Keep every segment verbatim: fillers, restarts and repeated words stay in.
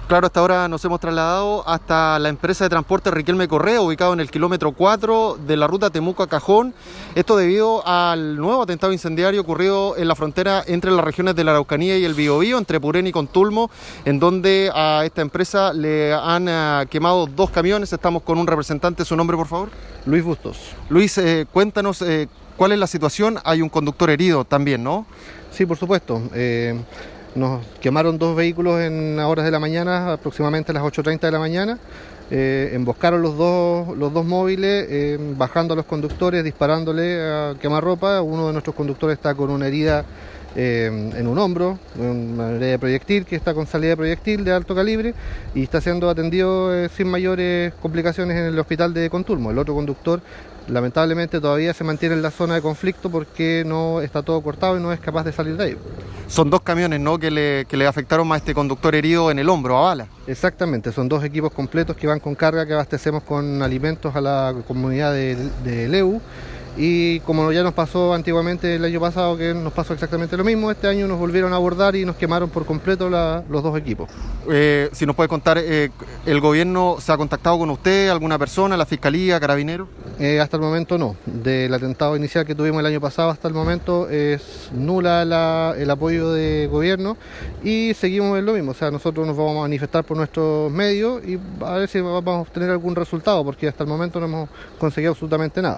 Claro, hasta ahora nos hemos trasladado hasta la empresa de transporte Riquelme Correa, ubicado en el kilómetro cuatro de la ruta Temuco a Cajón. Esto debido al nuevo atentado incendiario ocurrido en la frontera entre las regiones de la Araucanía y el Biobío, entre Purén y Contulmo, en donde a esta empresa le han uh, quemado dos camiones. Estamos con un representante. ¿Su nombre, por favor? Luis Bustos. Luis, eh, cuéntanos eh, cuál es la situación. Hay un conductor herido también, ¿no? Sí, por supuesto. Eh... Nos quemaron dos vehículos en horas de la mañana, aproximadamente a las ocho treinta de la mañana. Eh, emboscaron los dos, los dos móviles, eh, bajando a los conductores, disparándole a quemarropa. Uno de nuestros conductores está con una herida eh, en un hombro, una herida de proyectil, que está con salida de proyectil de alto calibre y está siendo atendido eh, sin mayores complicaciones en el hospital de Contulmo. El otro conductor lamentablemente todavía se mantiene en la zona de conflicto porque no está todo cortado y no es capaz de salir de ahí. Son dos camiones, ¿no?, que le, que le afectaron a este conductor herido en el hombro, a bala. Exactamente, son dos equipos completos que van con carga, que abastecemos con alimentos a la comunidad de, de Leu. Y como ya nos pasó antiguamente el año pasado, que nos pasó exactamente lo mismo, este año nos volvieron a abordar y nos quemaron por completo la, los dos equipos. Eh, si nos puede contar, eh, ¿el gobierno se ha contactado con usted, alguna persona, la Fiscalía, Carabineros? Eh, hasta el momento no. Del atentado inicial que tuvimos el año pasado hasta el momento es nula la, el apoyo de gobierno y seguimos en lo mismo. O sea, nosotros nos vamos a manifestar por nuestros medios y a ver si vamos a obtener algún resultado, porque hasta el momento no hemos conseguido absolutamente nada.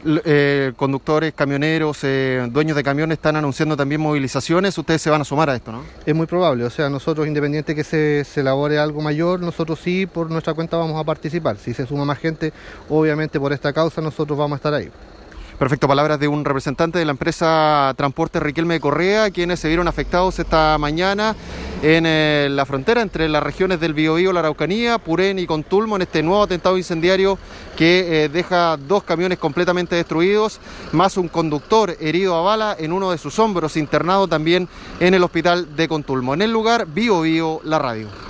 Eh, conductores, camioneros, eh, dueños de camiones están anunciando también movilizaciones. Ustedes se van a sumar a esto, ¿no? Es muy probable, o sea, nosotros, independiente que se, se elabore algo mayor, nosotros sí, por nuestra cuenta vamos a participar. Si se suma más gente, obviamente por esta causa nosotros vamos a estar ahí. Perfecto, palabras de un representante de la empresa Transporte Riquelme Correa, quienes se vieron afectados esta mañana en eh, la frontera entre las regiones del Biobío, la Araucanía, Purén y Contulmo, en este nuevo atentado incendiario que eh, deja dos camiones completamente destruidos, más un conductor herido a bala en uno de sus hombros, internado también en el hospital de Contulmo. En el lugar, Biobío, la radio.